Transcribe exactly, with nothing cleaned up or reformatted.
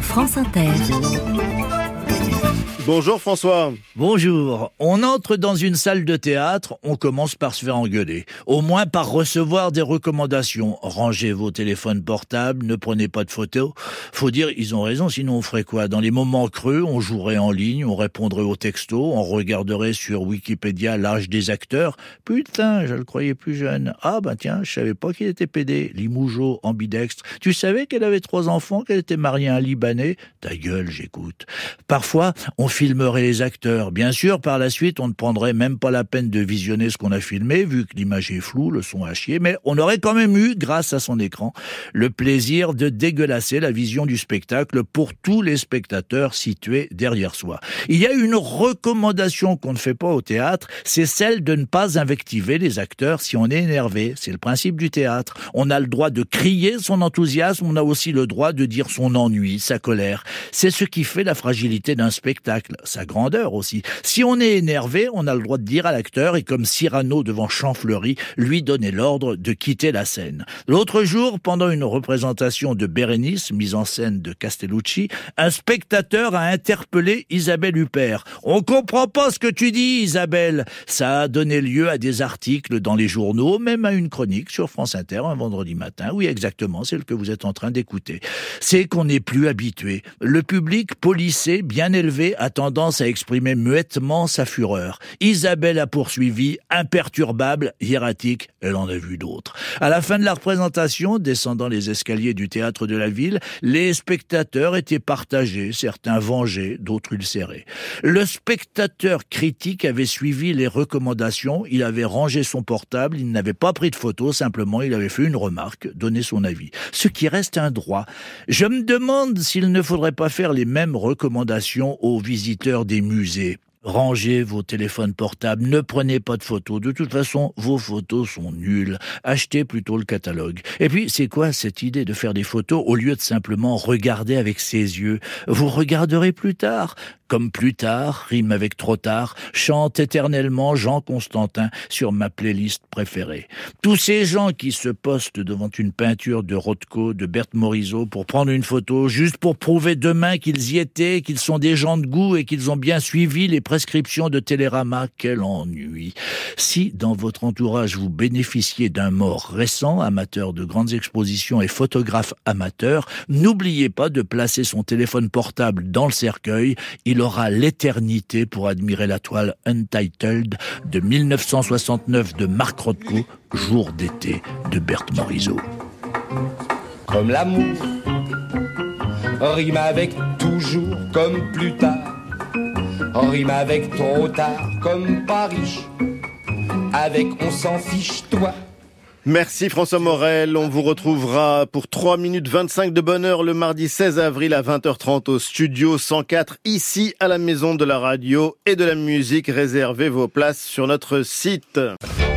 France Inter. Bonjour François. Bonjour. On entre dans une salle de théâtre, on commence par se faire engueuler. Au moins par recevoir des recommandations. Rangez vos téléphones portables, ne prenez pas de photos. Faut dire, ils ont raison, sinon on ferait quoi? Dans les moments creux, on jouerait en ligne, on répondrait aux textos, on regarderait sur Wikipédia l'âge des acteurs. Putain, je le croyais plus jeune. Ah bah tiens, je savais pas qu'il était pédé. Limoujo, ambidextre. Tu savais qu'elle avait trois enfants, qu'elle était mariée à un Libanais? Ta gueule, j'écoute. Parfois, on filmerait les acteurs. Bien sûr, par la suite, on ne prendrait même pas la peine de visionner ce qu'on a filmé, vu que l'image est floue, le son à chier, mais on aurait quand même eu, grâce à son écran, le plaisir de dégueulasser la vision du spectacle pour tous les spectateurs situés derrière soi. Il y a une recommandation qu'on ne fait pas au théâtre, c'est celle de ne pas invectiver les acteurs si on est énervé. C'est le principe du théâtre. On a le droit de crier son enthousiasme, on a aussi le droit de dire son ennui, sa colère. C'est ce qui fait la fragilité d'un spectacle. Sa grandeur aussi. Si on est énervé, on a le droit de dire à l'acteur, et comme Cyrano devant Champfleury, lui donner l'ordre de quitter la scène. L'autre jour, pendant une représentation de Bérénice, mise en scène de Castellucci, un spectateur a interpellé Isabelle Huppert. « On comprend pas ce que tu dis, Isabelle !» Ça a donné lieu à des articles dans les journaux, même à une chronique sur France Inter un vendredi matin. Oui, exactement, c'est le que vous êtes en train d'écouter. C'est qu'on n'est plus habitué. Le public policé, bien élevé, a tendance à exprimer muettement sa fureur. Isabelle a poursuivi, imperturbable, hiératique, elle en a vu d'autres. À la fin de la représentation, descendant les escaliers du théâtre de la ville, les spectateurs étaient partagés, certains vengés, d'autres ulcérés. Le spectateur critique avait suivi les recommandations, il avait rangé son portable, il n'avait pas pris de photos, simplement il avait fait une remarque, donné son avis. Ce qui reste un droit. Je me demande s'il ne faudrait pas faire les mêmes recommandations aux visiteurs des musées. Rangez vos téléphones portables, ne prenez pas de photos. De toute façon, vos photos sont nulles. Achetez plutôt le catalogue. Et puis, c'est quoi cette idée de faire des photos au lieu de simplement regarder avec ses yeux? Vous regarderez plus tard. Comme plus tard, rime avec trop tard, chante éternellement Jean Constantin sur ma playlist préférée. Tous ces gens qui se postent devant une peinture de Rothko, de Berthe Morisot pour prendre une photo, juste pour prouver demain qu'ils y étaient, qu'ils sont des gens de goût et qu'ils ont bien suivi les prescriptions de Télérama, quel ennui. Si dans votre entourage vous bénéficiez d'un mort récent, amateur de grandes expositions et photographe amateur, n'oubliez pas de placer son téléphone portable dans le cercueil. Il aura l'éternité pour admirer la toile Untitled de mille neuf cent soixante-neuf de Marc Rothko, Jour d'été de Berthe Morisot. Comme l'amour rime avec toujours, comme plus tard, rime avec trop tard, comme pas riche, avec on s'en fiche, toi. Merci François Morel, on vous retrouvera pour trois minutes vingt-cinq de bonheur le mardi seize avril à vingt heures trente au studio cent quatre, ici à la Maison de la Radio et de la Musique. Réservez vos places sur notre site.